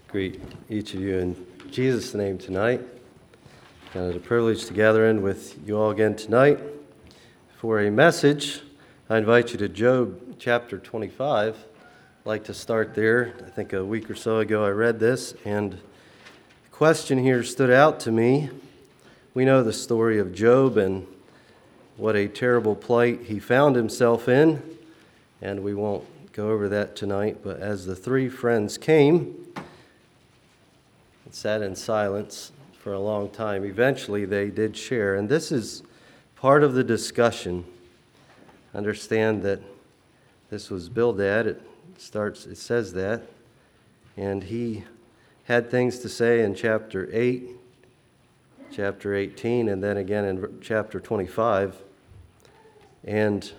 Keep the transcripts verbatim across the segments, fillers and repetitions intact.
Greet each of you in Jesus' name tonight. And it's a privilege to gather in with you all again tonight. For a message, I invite you to Job chapter twenty-five. I'd like to start there. I think a week or so ago I read this, and the question here stood out to me. We know the story of Job and what a terrible plight he found himself in, and we won't go over that tonight. But as the three friends came and sat in silence for a long time, eventually they did share. And this is part of the discussion. Understand that this was Bildad. It starts, it says that. And he had things to say in chapter eight, chapter eighteen, and then again in chapter twenty-five. And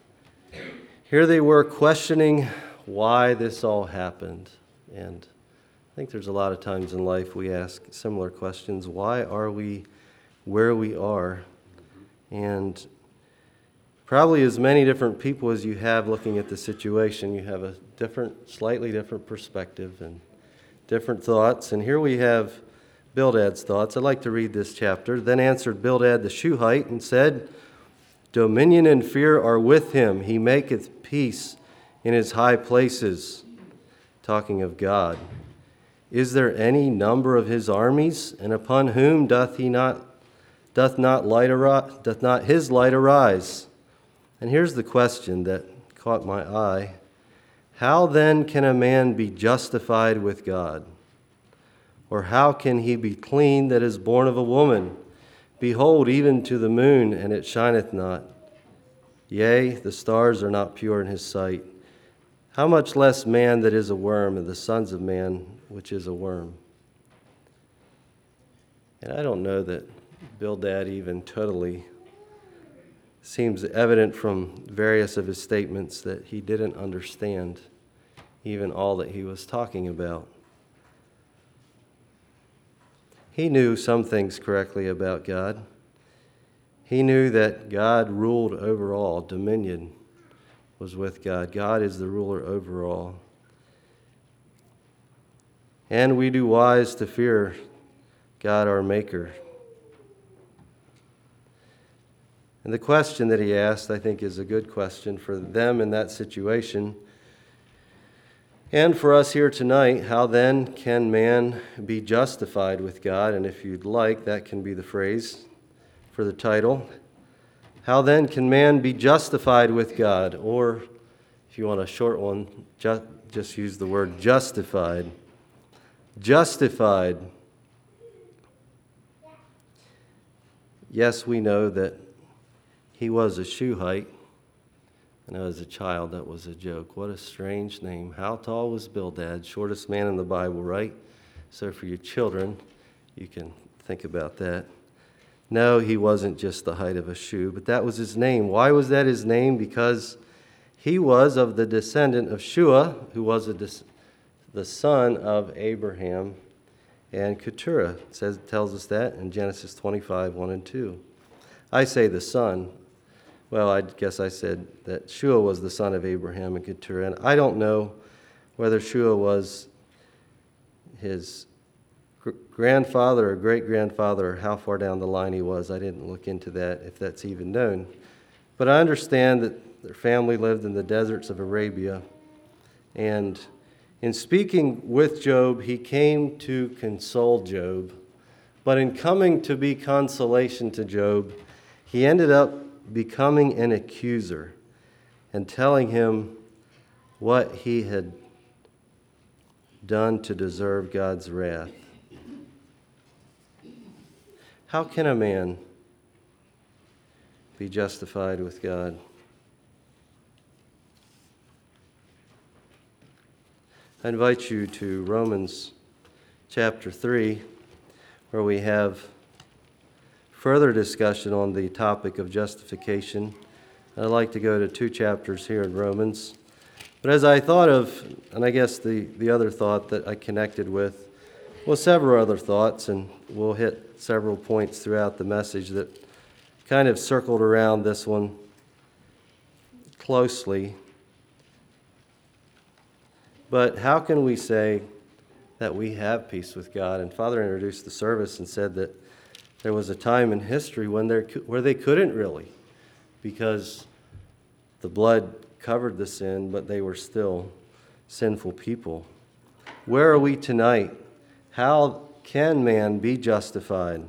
here they were questioning why this all happened. And I think there's a lot of times in life we ask similar questions. Why are we where we are? And probably as many different people as you have looking at the situation, you have a different, slightly different perspective and different thoughts. And here we have Bildad's thoughts. I'd like to read this chapter. Then answered Bildad the Shuhite and said, Dominion and fear are with him. He maketh peace in his high places. Talking of God. Is there any number of his armies? And upon whom doth he not doth not light arise, doth not his light arise? And here's the question that caught my eye. How then can a man be justified with God? Or how can he be clean that is born of a woman? Behold, even to the moon, and it shineth not. Yea, the stars are not pure in his sight. How much less man that is a worm, and the sons of man, which is a worm? And I don't know that Bildad even totally seems evident from various of his statements that he didn't understand even all that he was talking about. He knew some things correctly about God. He knew that God ruled over all. Dominion was with God. God is the ruler over all. And we do wise to fear God our Maker. And the question that he asked, I think, is a good question for them in that situation. And for us here tonight, how then can man be justified with God? And if you'd like, that can be the phrase for the title. How then can man be justified with God? Or if you want a short one, just, just use the word justified. Justified. Yes, we know that he was a Shuhite. I know as a child that was a joke. What a strange name. How tall was Bildad? Shortest man in the Bible, right? So for your children, you can think about that. No, he wasn't just the height of a shoe, but that was his name. Why was that his name? Because he was of the descendant of Shua, who was a des- the son of Abraham and Keturah. It says, tells us that in Genesis twenty-five, one and two. I say the son. Well, I guess I said that Shua was the son of Abraham and Keturah. And I don't know whether Shua was his gr- grandfather or great-grandfather or how far down the line he was. I didn't look into that, if that's even known. But I understand that their family lived in the deserts of Arabia. And in speaking with Job, he came to console Job. But in coming to be consolation to Job, he ended up becoming an accuser and telling him what he had done to deserve God's wrath. How can a man be justified with God? I invite you to Romans chapter three, where we have further discussion on the topic of justification. I'd like to go to two chapters here in Romans. But as I thought of, and I guess the, the other thought that I connected with was several other thoughts, and we'll hit several points throughout the message that kind of circled around this one closely. But how can we say that we have peace with God. And Father introduced the service and said that there was a time in history when there where they couldn't really, because the blood covered the sin, but they were still sinful people. Where are we tonight? How can man be justified?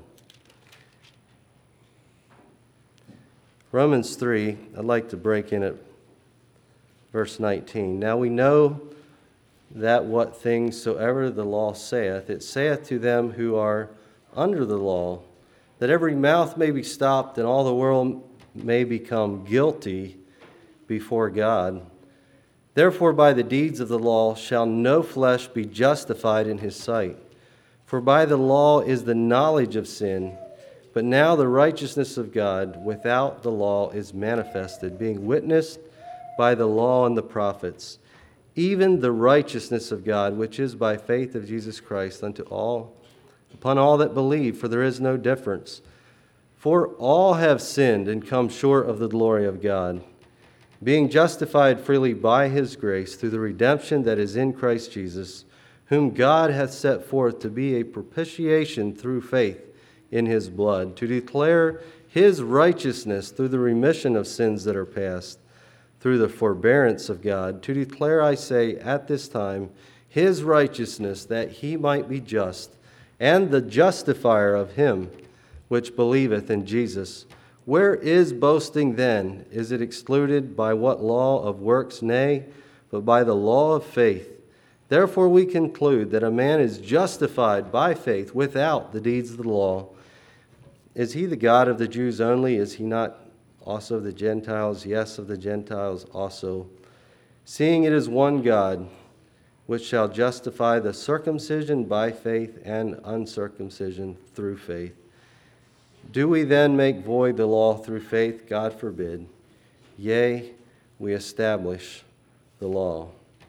Romans three, I'd like to break in at verse nineteen. Now we know that what things soever the law saith, it saith to them who are under the law, that every mouth may be stopped and all the world may become guilty before God. Therefore by the deeds of the law shall no flesh be justified in his sight. For by the law is the knowledge of sin, but now the righteousness of God without the law is manifested, being witnessed by the law and the prophets, even the righteousness of God, which is by faith of Jesus Christ unto all, upon all that believe, for there is no difference. For all have sinned and come short of the glory of God, being justified freely by his grace through the redemption that is in Christ Jesus, whom God hath set forth to be a propitiation through faith in his blood, to declare his righteousness through the remission of sins that are past, through the forbearance of God, to declare, I say, at this time, his righteousness, that he might be just, and the justifier of him which believeth in Jesus. Where is boasting then? Is it excluded by what law of works? Nay, but by the law of faith. Therefore we conclude that a man is justified by faith without the deeds of the law. Is he the God of the Jews only? Is he not also the Gentiles? Yes, of the Gentiles also. Seeing it is one God, which shall justify the circumcision by faith and uncircumcision through faith. Do we then make void the law through faith? God forbid. Yea, we establish the law.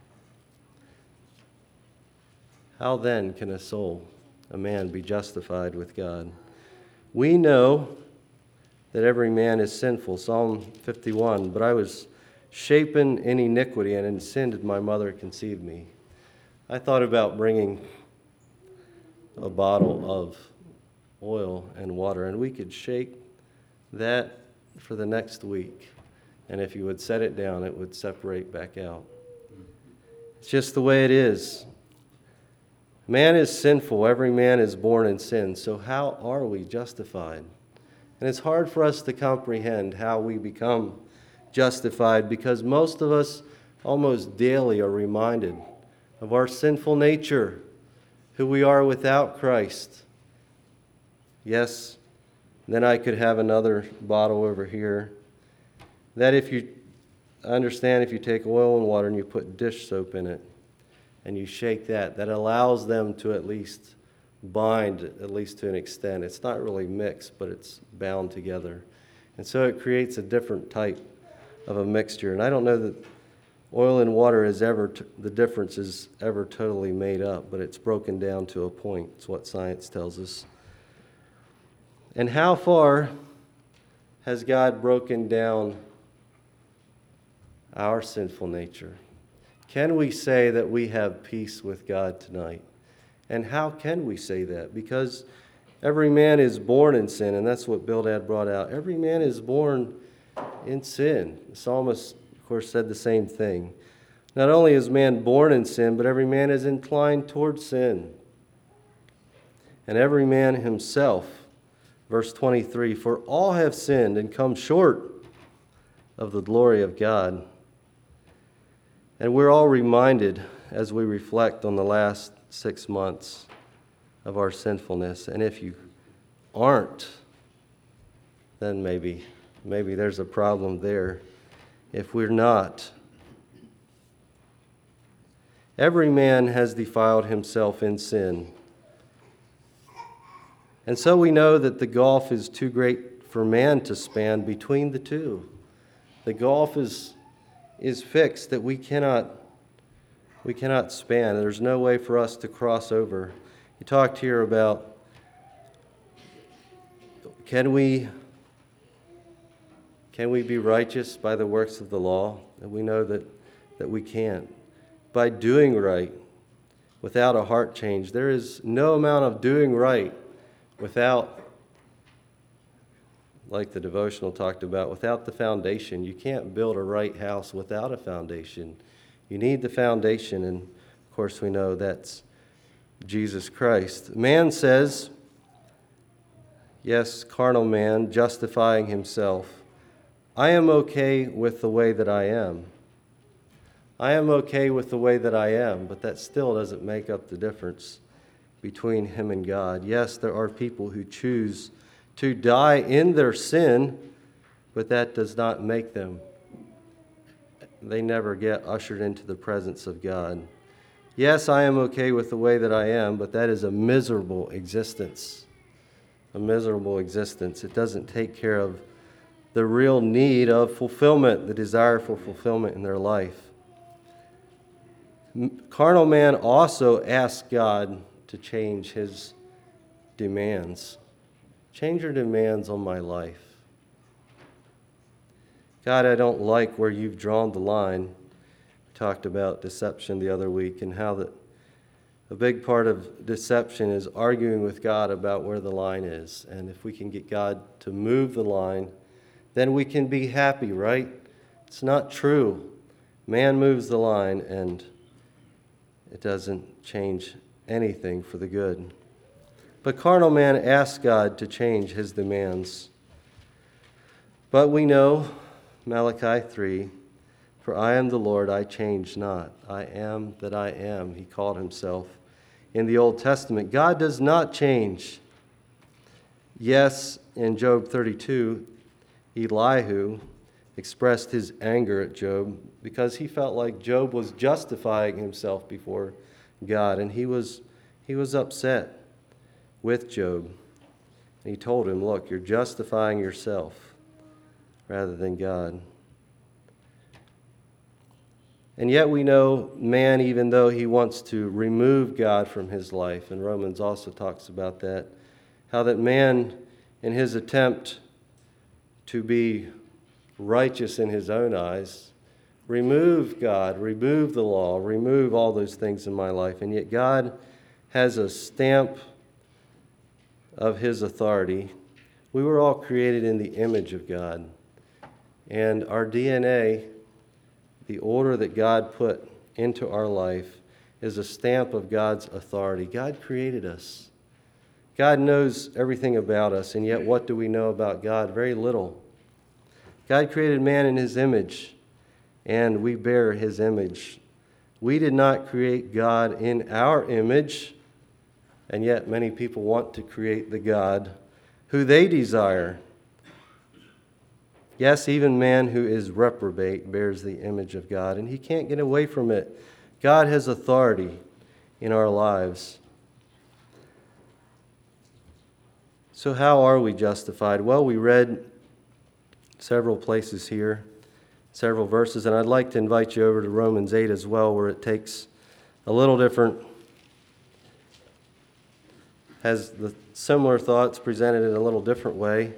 How then can a soul, a man, be justified with God? We know that every man is sinful. Psalm fifty-one, but I was shapen in iniquity, and in sin did my mother conceive me. I thought about bringing a bottle of oil and water, and we could shake that for the next week. And if you would set it down, it would separate back out. It's just the way it is. Man is sinful. Every man is born in sin. So how are we justified? And it's hard for us to comprehend how we become justified, because most of us almost daily are reminded of our sinful nature, who we are without Christ. Yes, then I could have another bottle over here. That if you understand, if you take oil and water and you put dish soap in it and you shake that, that allows them to at least bind, at least to an extent. It's not really mixed, but it's bound together. And so it creates a different type of a mixture. And I don't know that oil and water is ever, t- the difference is ever totally made up, but it's broken down to a point. It's what science tells us. And how far has God broken down our sinful nature? Can we say that we have peace with God tonight? And how can we say that? Because every man is born in sin, and that's what Bildad brought out. Every man is born in sin. The psalmist, of course, said the same thing. Not only is man born in sin, but every man is inclined towards sin. And every man himself, verse twenty-three, for all have sinned and come short of the glory of God. And we're all reminded as we reflect on the last six months of our sinfulness. And if you aren't, then maybe, maybe there's a problem there. If we're not, every man has defiled himself in sin. And so we know that the gulf is too great for man to span between the two. The gulf is is fixed, that we cannot we cannot span. There's no way for us to cross over. He talked here about, can we can we be righteous by the works of the law? And we know that, that we can't. By doing right, without a heart change. There is no amount of doing right without, like the devotional talked about, without the foundation. You can't build a right house without a foundation. You need the foundation, and of course we know that's Jesus Christ. Man says, yes, carnal man, justifying himself, I am okay with the way that I am. I am okay with the way that I am, but that still doesn't make up the difference between him and God. Yes, there are people who choose to die in their sin, but that does not make them. They never get ushered into the presence of God. Yes, I am okay with the way that I am, but that is a miserable existence. A miserable existence. It doesn't take care of the real need of fulfillment, the desire for fulfillment in their life. Carnal man also asks God to change his demands. Change your demands on my life. God, I don't like where you've drawn the line. We talked about deception the other week and how that a big part of deception is arguing with God about where the line is. And if we can get God to move the line, then we can be happy, right? It's not true. Man moves the line and it doesn't change anything for the good. But carnal man asks God to change his demands. But we know, Malachi three, for I am the Lord, I change not. I am that I am, he called himself in the Old Testament. God does not change. Yes, in Job thirty-two, Elihu expressed his anger at Job because he felt like Job was justifying himself before God, and he was he was upset with Job. And he told him, look, you're justifying yourself rather than God. And yet we know man, even though he wants to remove God from his life, and Romans also talks about that, how that man, in his attempt to be righteous in his own eyes, remove God, remove the law, remove all those things in my life. And yet God has a stamp of his authority. We were all created in the image of God. And our D N A, the order that God put into our life, is a stamp of God's authority. God created us. God knows everything about us, and yet what do we know about God? Very little. God created man in his image, and we bear his image. We did not create God in our image, and yet many people want to create the God who they desire. Yes, even man who is reprobate bears the image of God, and he can't get away from it. God has authority in our lives. So how are we justified? Well, we read several places here, several verses, and I'd like to invite you over to Romans eight as well, where it takes a little different, has the similar thoughts presented in a little different way.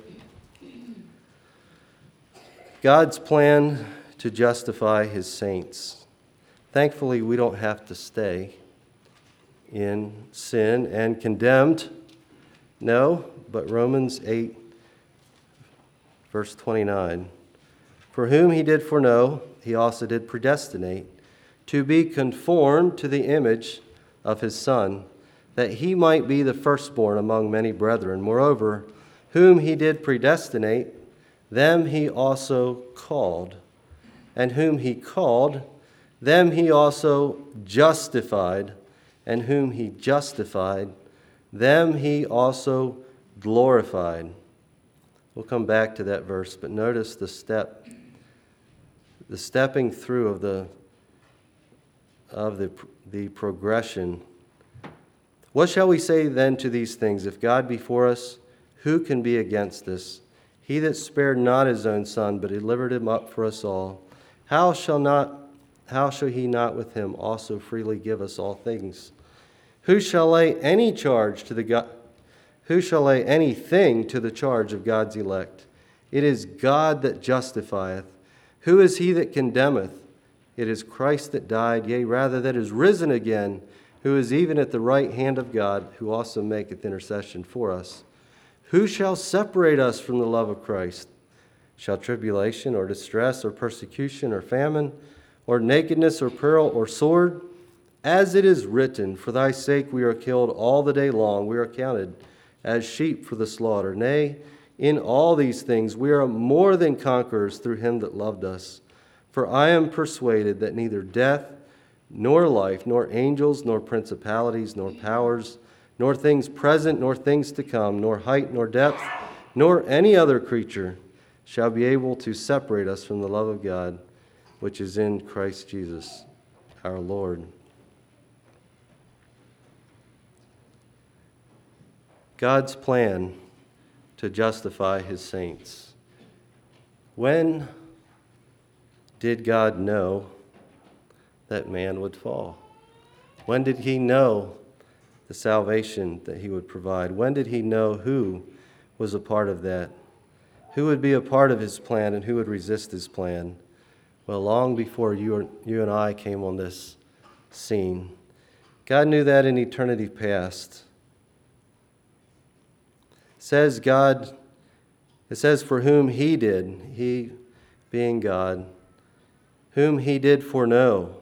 God's plan to justify his saints. Thankfully, we don't have to stay in sin and condemned. No, but Romans eight, verse twenty-nine. For whom he did foreknow, he also did predestinate, to be conformed to the image of his Son, that he might be the firstborn among many brethren. Moreover, whom he did predestinate, them he also called. And whom he called, them he also justified. And whom he justified, them he also glorified. We'll come back to that verse, but notice the step, the stepping through of the of the the progression. What shall we say then to these things? If God be for us, who can be against us? He that spared not his own Son, but delivered him up for us all, how shall not how shall he not with him also freely give us all things? Who shall lay any charge to the God? Who shall lay anything to the charge of God's elect? It is God that justifieth. Who is he that condemneth? It is Christ that died, yea, rather that is risen again, who is even at the right hand of God, who also maketh intercession for us. Who shall separate us from the love of Christ? Shall tribulation or distress or persecution or famine or nakedness or peril or sword? As it is written, for thy sake we are killed all the day long. We are counted as sheep for the slaughter. Nay, in all these things we are more than conquerors through him that loved us. For I am persuaded that neither death, nor life, nor angels, nor principalities, nor powers, nor things present, nor things to come, nor height, nor depth, nor any other creature shall be able to separate us from the love of God, which is in Christ Jesus, our Lord. God's plan to justify his saints. When did God know that man would fall? When did he know the salvation that he would provide? When did he know who was a part of that? Who would be a part of his plan and who would resist his plan? Well, long before you, or, you and I came on this scene. God knew that in eternity past. It says God, it says for whom he did, he being God, whom he did foreknow.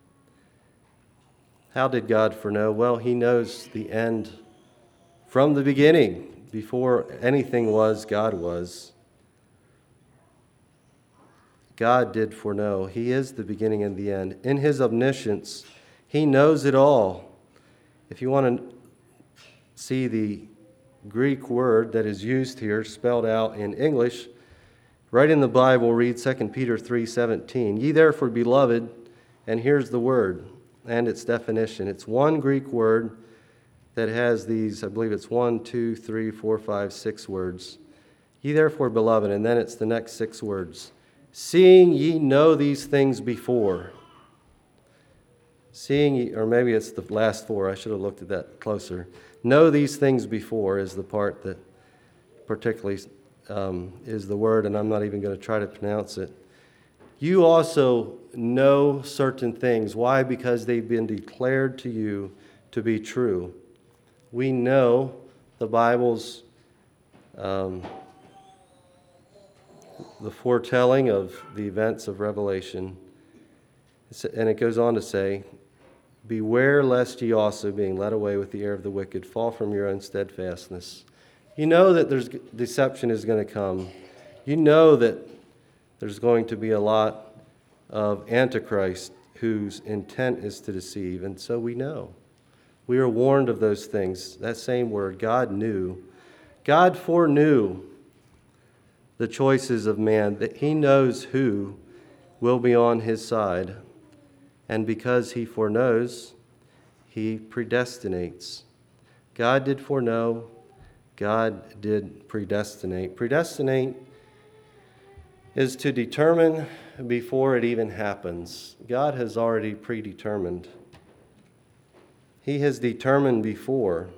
How did God foreknow? Well, he knows the end from the beginning. Before anything was, God was. God did foreknow. He is the beginning and the end. In his omniscience, he knows it all. If you want to see the Greek word that is used here, spelled out in English, right in the Bible, read Second Peter three seventeen. Ye therefore, beloved, and here's the word and its definition. It's one Greek word that has these, I believe it's one, two, three, four, five, six words. Ye therefore, beloved, and then it's the next six words. Seeing ye know these things before. Seeing ye, or maybe it's the last four, I should have looked at that closer. Know these things before is the part that particularly um, is the word, and I'm not even going to try to pronounce it. You also know certain things. Why? Because they've been declared to you to be true. We know the Bible's um, the foretelling of the events of Revelation. And it goes on to say, beware lest ye also, being led away with the air of the wicked, fall from your own steadfastness. You know that there's deception is going to come. You know that there's going to be a lot of Antichrist whose intent is to deceive. And so we know. We are warned of those things. That same word, God knew. God foreknew the choices of man, that he knows who will be on his side. And because he foreknows, he predestinates. God did foreknow. God did predestinate. Predestinate is to determine before it even happens. God has already predetermined. He has determined before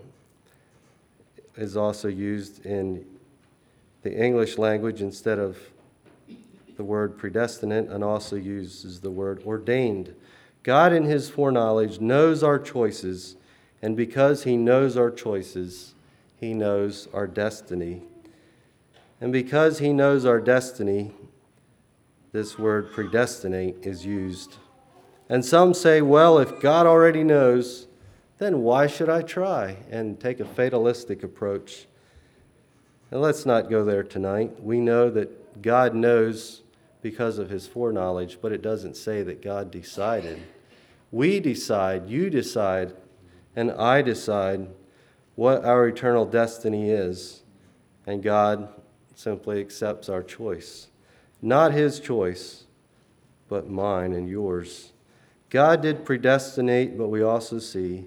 is also used in the English language instead of the word predestinate, and also uses the word ordained. God in his foreknowledge knows our choices, and because he knows our choices, he knows our destiny. And because he knows our destiny, this word predestinate is used. And some say, well, if God already knows, then why should I try? And take a fatalistic approach. And let's not go there tonight. We know that God knows because of his foreknowledge, but it doesn't say that God decided. We decide, you decide, and I decide what our eternal destiny is, and God simply accepts our choice. Not his choice, but mine and yours. God did predestinate, but we also see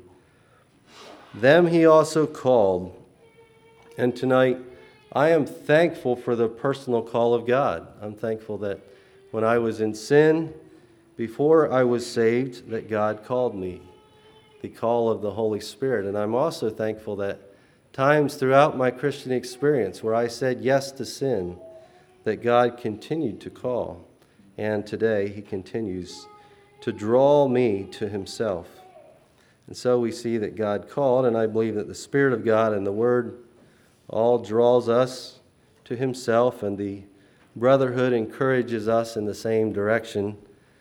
them he also called. And tonight, I am thankful for the personal call of God. I'm thankful that when I was in sin, before I was saved, that God called me, the call of the Holy Spirit. And I'm also thankful that times throughout my Christian experience where I said yes to sin, that God continued to call. And today he continues to draw me to himself. And so we see that God called, and I believe that the Spirit of God and the Word all draws us to himself, and the brotherhood encourages us in the same direction.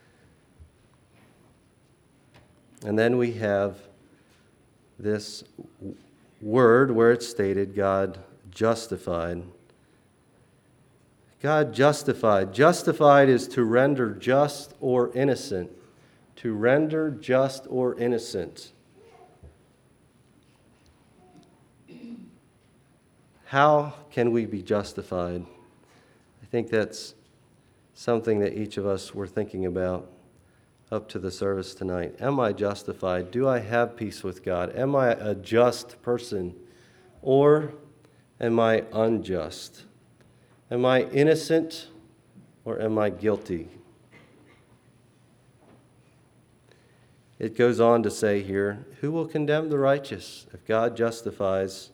And then we have this word where it's stated, God justified. God justified. Justified is to render just or innocent. To render just or innocent. How can we be justified? I think that's something that each of us were thinking about up to the service tonight. Am I justified? Do I have peace with God? Am I a just person? Or am I unjust? Am I innocent or am I guilty? It goes on to say here, who will condemn the righteous? If God justifies,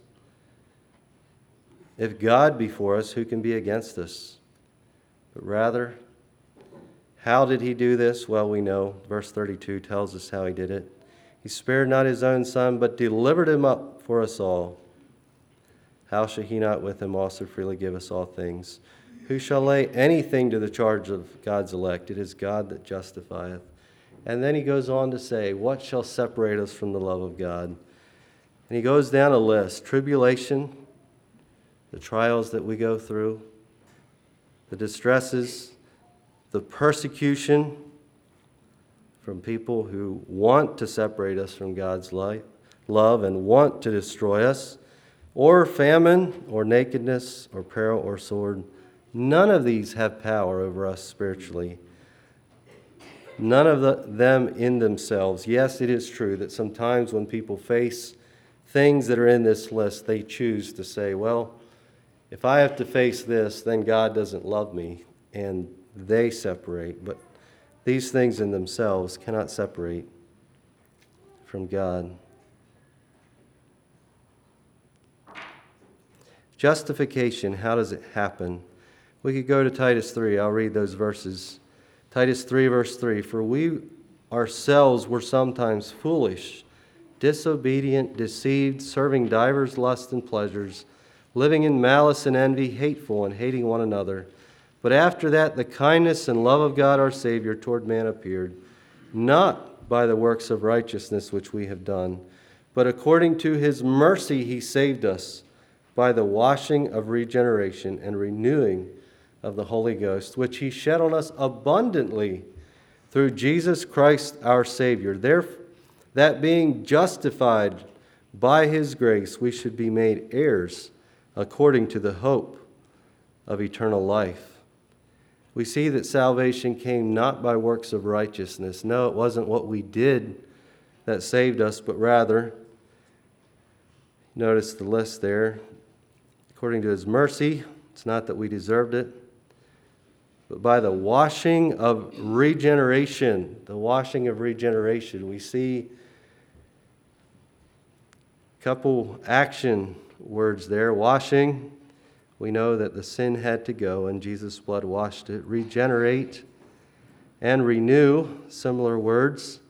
if God be for us, who can be against us? But rather, how did he do this? Well, we know. Verse thirty-two tells us how he did it. He spared not his own son, but delivered him up for us all. How shall he not with him also freely give us all things? Who shall lay anything to the charge of God's elect? It is God that justifieth. And then he goes on to say, what shall separate us from the love of God? And he goes down a list. Tribulation, the trials that we go through, the distresses, the persecution from people who want to separate us from God's light, love and want to destroy us, or famine, or nakedness, or peril, or sword. None of these have power over us spiritually. None of the, them in themselves. Yes, it is true that sometimes when people face things that are in this list, they choose to say, well, if I have to face this, then God doesn't love me, and they separate. But these things in themselves cannot separate from God. Justification, how does it happen? We could go to Titus three. I'll read those verses. Titus three, verse three. For we ourselves were sometimes foolish, disobedient, deceived, serving divers lusts and pleasures, living in malice and envy, hateful, and hating one another. But after that, the kindness and love of God our Savior toward man appeared, not by the works of righteousness which we have done, but according to his mercy he saved us by the washing of regeneration and renewing of the Holy Ghost, which he shed on us abundantly through Jesus Christ our Savior. Therefore, that being justified by his grace, we should be made heirs according to the hope of eternal life. We see that salvation came not by works of righteousness. No, it wasn't what we did that saved us, but rather, notice the list there, according to his mercy. It's not that we deserved it, but by the washing of regeneration. The washing of regeneration. We see a couple action words there. Washing, we know that the sin had to go and Jesus' blood washed it. Regenerate and renew, similar words,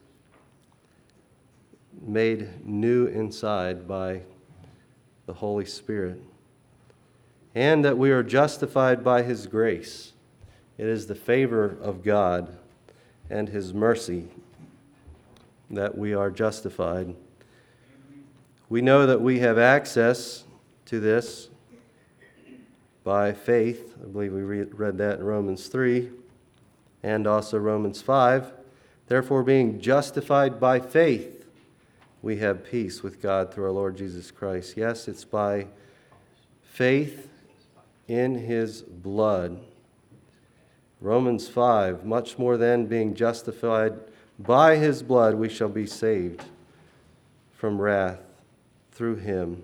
made new inside by the Holy Spirit. And that we are justified by his grace. It is the favor of God and his mercy that we are justified. We know that we have access to this by faith. I believe we read that in Romans three and also Romans five. Therefore, being justified by faith, we have peace with God through our Lord Jesus Christ. Yes, it's by faith in his blood. Romans five, much more than being justified by his blood, we shall be saved from wrath through him.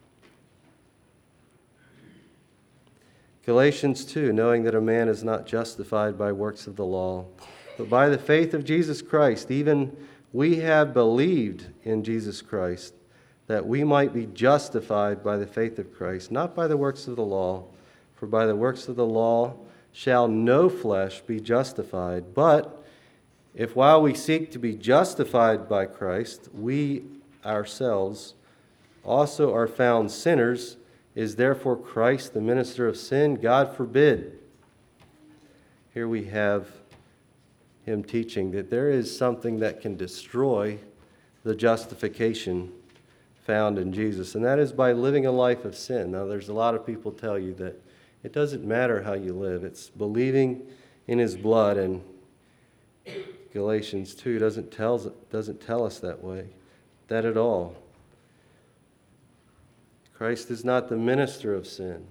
Galatians two, knowing that a man is not justified by works of the law, but by the faith of Jesus Christ. Even we have believed in Jesus Christ, that we might be justified by the faith of Christ, not by the works of the law. For by the works of the law shall no flesh be justified, but If while we seek to be justified by Christ, we ourselves also are found sinners, is therefore Christ the minister of sin? God forbid. Here we have him teaching that there is something that can destroy the justification found in Jesus, and that is by living a life of sin. Now, there's a lot of people tell you that it doesn't matter how you live. It's believing in his blood, and Galatians two doesn't tell, doesn't tell us that way, that at all. Christ is not the minister of sin.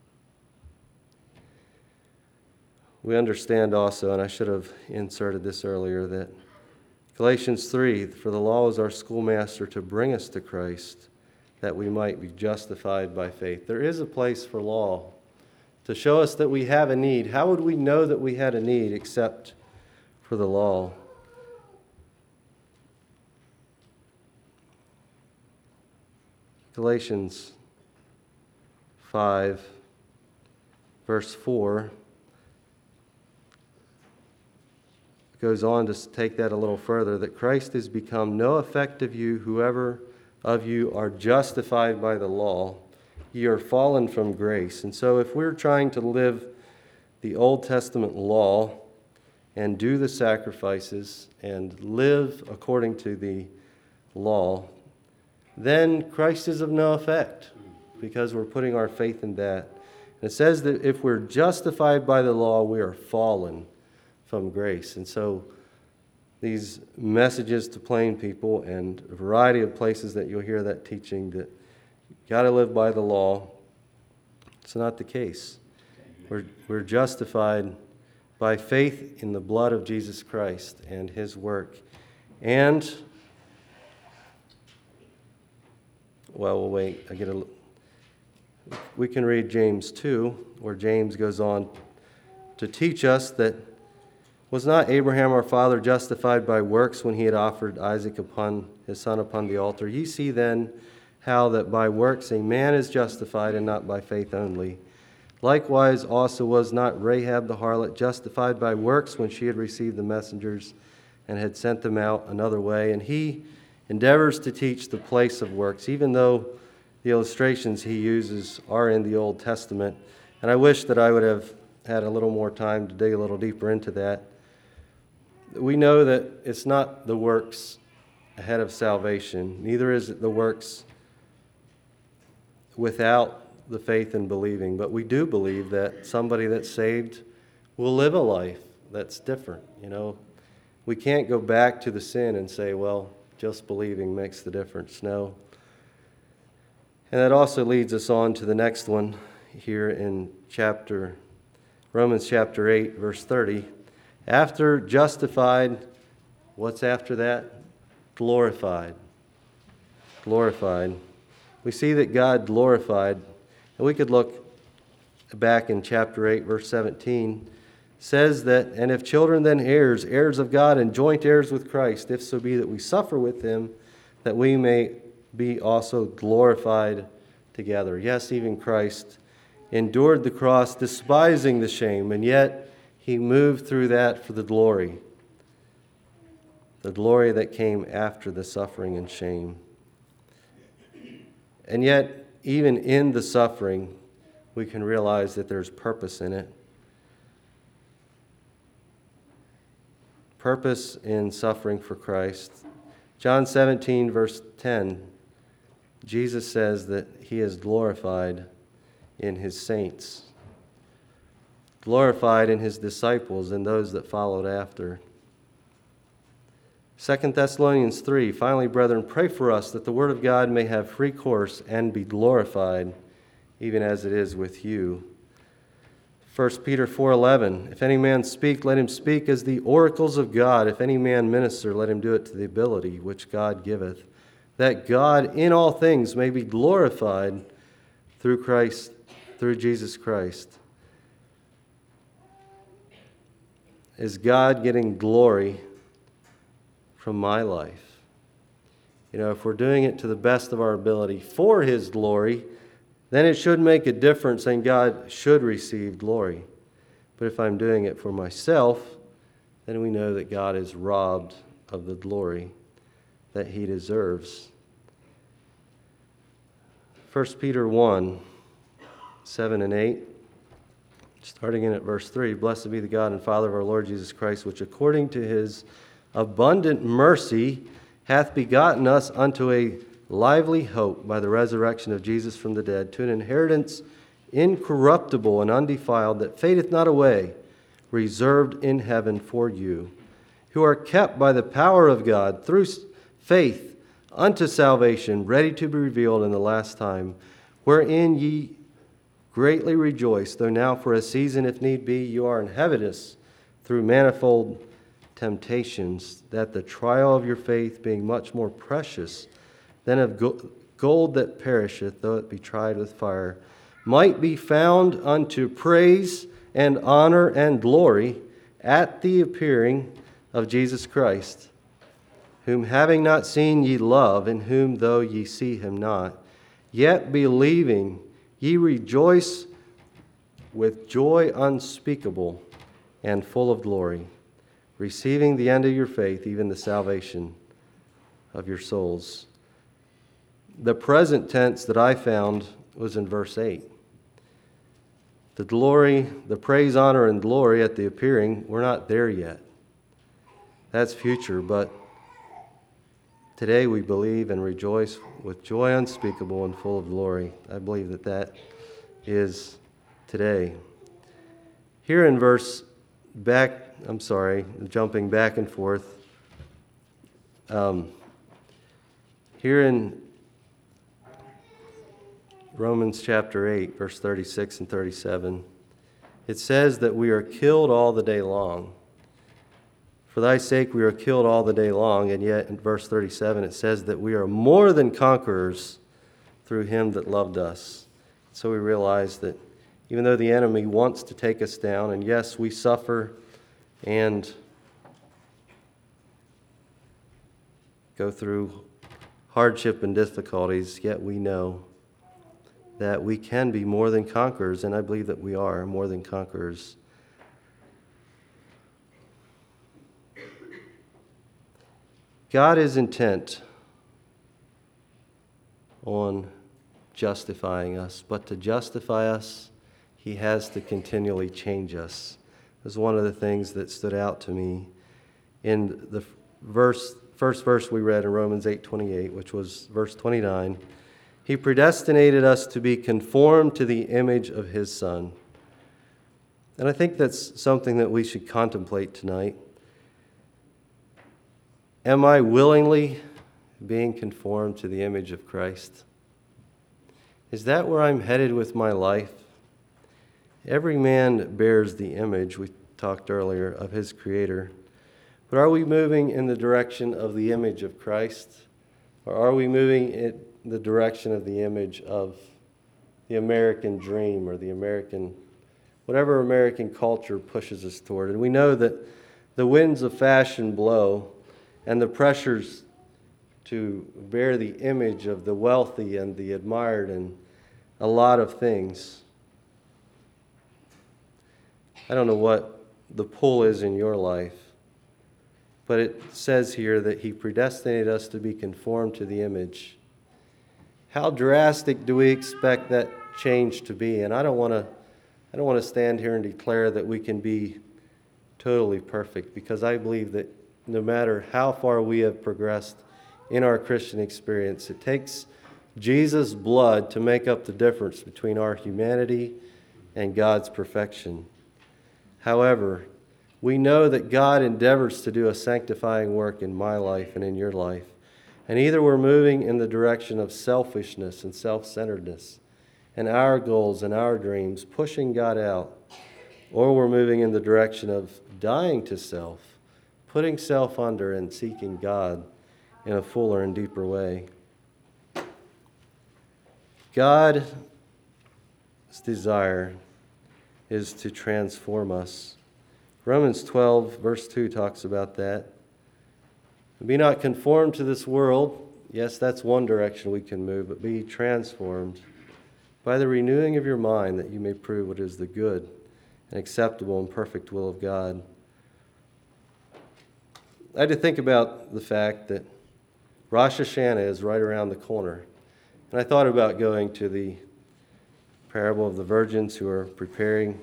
We understand also, and I should have inserted this earlier, that Galatians three, for the law is our schoolmaster to bring us to Christ, that we might be justified by faith. There is a place for law to show us that we have a need. How would we know that we had a need except for the law? Galatians five, verse four, goes on to take that a little further, that Christ has become no effect of you, whoever of you are justified by the law, ye are fallen from grace. And so if we're trying to live the Old Testament law and do the sacrifices and live according to the law, then Christ is of no effect, because we're putting our faith in that. And it says that if we're justified by the law, we are fallen from grace. And so these messages to plain people and a variety of places that you'll hear that teaching that you got to live by the law, it's not the case. We're, we're justified by faith in the blood of Jesus Christ and his work. And, well, we'll wait. I get a, we can read James two, where James goes on to teach us that was not Abraham our father justified by works when he had offered Isaac upon his son upon the altar? Ye see then how that by works a man is justified, and not by faith only. Likewise also was not Rahab the harlot justified by works when she had received the messengers and had sent them out another way? And he endeavors to teach the place of works, even though the illustrations he uses are in the Old Testament. And I wish that I would have had a little more time to dig a little deeper into that. We know that it's not the works ahead of salvation. Neither is it the works without the faith and believing. But we do believe that somebody that's saved will live a life that's different. You know, we can't go back to the sin and say, well, just believing makes the difference. No. And that also leads us on to the next one here in chapter, Romans chapter eight, verse thirty. After justified, what's after that? Glorified. Glorified. We see that God glorified, and we could look back in chapter eight, verse seventeen, says that, and if children then heirs, heirs of God and joint heirs with Christ, if so be that we suffer with him, that we may be also glorified together. Yes, even Christ endured the cross, despising the shame, and yet he moved through that for the glory, the glory that came after the suffering and shame. And yet, even in the suffering, we can realize that there's purpose in it. Purpose in suffering for Christ. John seventeen, verse ten, Jesus says that he is glorified in his saints, glorified in his disciples and those that followed after. Second Thessalonians three, finally, brethren, pray for us that the word of God may have free course and be glorified, even as it is with you. First Peter four eleven, if any man speak, let him speak as the oracles of God. If any man minister, let him do it to the ability which God giveth, that God in all things may be glorified through Christ, through Jesus Christ. Is God getting glory from my life? You know, if we're doing it to the best of our ability for his glory, then it should make a difference and God should receive glory. But if I'm doing it for myself, then we know that God is robbed of the glory that he deserves. First Peter one, seven and eight, starting in at verse three, Blessed be the God and Father of our Lord Jesus Christ, which according to his abundant mercy hath begotten us unto a lively hope by the resurrection of Jesus from the dead, to an inheritance incorruptible and undefiled, that fadeth not away, reserved in heaven for you, who are kept by the power of God through faith unto salvation, ready to be revealed in the last time, wherein ye greatly rejoice, though now for a season, if need be, you are in heaviness through manifold temptations, that the trial of your faith, being much more precious than of gold that perisheth, though it be tried with fire, might be found unto praise and honor and glory at the appearing of Jesus Christ, whom having not seen ye love, in whom though ye see him not, yet believing ye rejoice with joy unspeakable and full of glory, receiving the end of your faith, even the salvation of your souls. The present tense that I found was in verse eight. The glory, the praise, honor, and glory at the appearing, we're not there yet. That's future, but today we believe and rejoice with joy unspeakable and full of glory. I believe that that is today. Here in verse back, I'm sorry, jumping back and forth. Um, here in Romans chapter eight, verse thirty-six and thirty-seven, it says that we are killed all the day long. For thy sake we are killed all the day long, and yet in verse thirty-seven it says that we are more than conquerors through him that loved us. So we realize that even though the enemy wants to take us down, and yes, we suffer and go through hardship and difficulties, yet we know that we can be more than conquerors, and I believe that we are more than conquerors. God is intent on justifying us, but to justify us, he has to continually change us. This is one of the things that stood out to me in the verse, first verse we read in Romans eight twenty-eight, which was verse twenty-nine. He predestinated us to be conformed to the image of his Son. And I think that's something that we should contemplate tonight. Am I willingly being conformed to the image of Christ? Is that where I'm headed with my life? Every man bears the image, we talked earlier, of his Creator. But are we moving in the direction of the image of Christ? Or are we moving in the direction of the image of the American dream or the American, whatever American culture pushes us toward? And we know that the winds of fashion blow, and the pressures to bear the image of the wealthy and the admired and a lot of things. I don't know what the pull is in your life, but it says here that he predestinated us to be conformed to the image. How drastic do we expect that change to be? And I don't want to I don't want to stand here and declare that we can be totally perfect, because I believe that no matter how far we have progressed in our Christian experience, it takes Jesus' blood to make up the difference between our humanity and God's perfection. However, we know that God endeavors to do a sanctifying work in my life and in your life. And either we're moving in the direction of selfishness and self-centeredness and our goals and our dreams, pushing God out, or we're moving in the direction of dying to self, putting self under and seeking God in a fuller and deeper way. God's desire is to transform us. Romans twelve, verse two talks about that. Be not conformed to this world. Yes, that's one direction we can move, but be transformed by the renewing of your mind, that you may prove what is the good and acceptable and perfect will of God. I had to think about the fact that Rosh Hashanah is right around the corner. And I thought about going to the parable of the virgins who are preparing,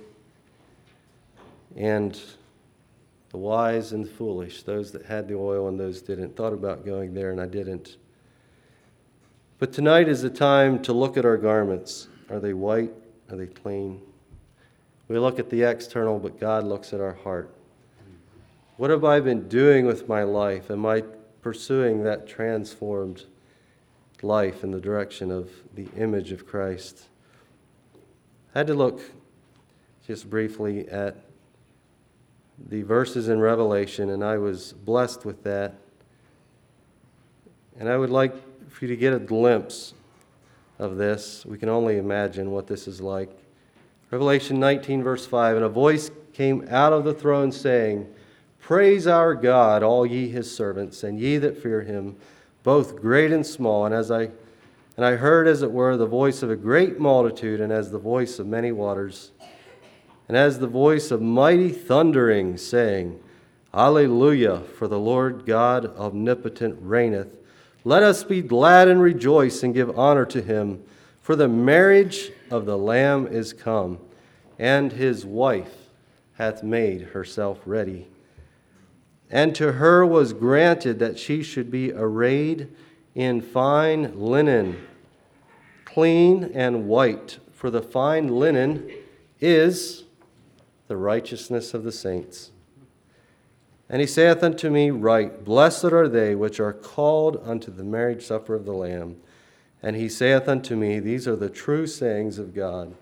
and the wise and the foolish, those that had the oil and those didn't. Thought about going there, and I didn't. But tonight is the time to look at our garments. Are they white? Are they clean? We look at the external, but God looks at our heart. What have I been doing with my life? Am I pursuing that transformed life in the direction of the image of Christ? I had to look just briefly at the verses in Revelation, and I was blessed with that. And I would like for you to get a glimpse of this. We can only imagine what this is like. Revelation nineteen, verse five, and a voice came out of the throne saying, Praise our God, all ye his servants, and ye that fear him, both great and small. And as I and I heard, as it were, the voice of a great multitude, and as the voice of many waters, and as the voice of mighty thundering, saying, Alleluia, for the Lord God omnipotent reigneth. Let us be glad and rejoice and give honor to him, for the marriage of the Lamb is come, and his wife hath made herself ready. And to her was granted that she should be arrayed in fine linen, clean and white, for the fine linen is the righteousness of the saints. And he saith unto me, Write, Blessed are they which are called unto the marriage supper of the Lamb. And he saith unto me, These are the true sayings of God.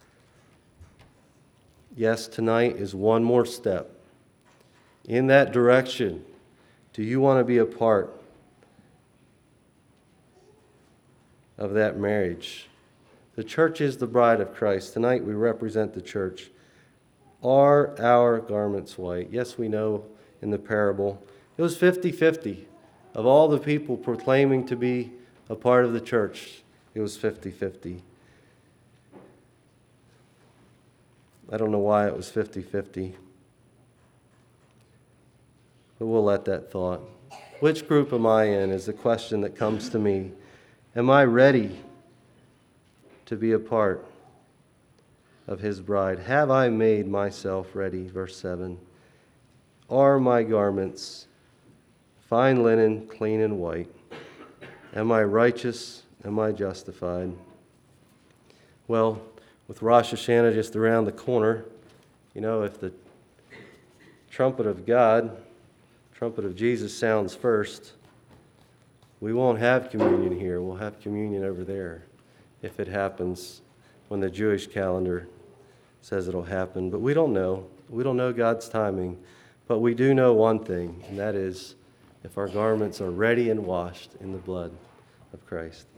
Yes, tonight is one more step in that direction. Do you want to be a part of that marriage? The church is the bride of Christ. Tonight we represent the church. Are our garments white? Yes, we know in the parable it was fifty-fifty. Of all the people proclaiming to be a part of the church, it was fifty-fifty. I don't know why it was fifty-fifty. But we'll let that thought. Which group am I in is the question that comes to me. Am I ready to be a part of his bride? Have I made myself ready? Verse seven. Are my garments fine linen, clean and white? Am I righteous? Am I justified? Well, with Rosh Hashanah just around the corner, you know, if the trumpet of God, trumpet of Jesus sounds first, we won't have communion here. We'll have communion over there if it happens when the Jewish calendar says it'll happen. But we don't know. We don't know God's timing. But we do know one thing, and that is if our garments are ready and washed in the blood of Christ.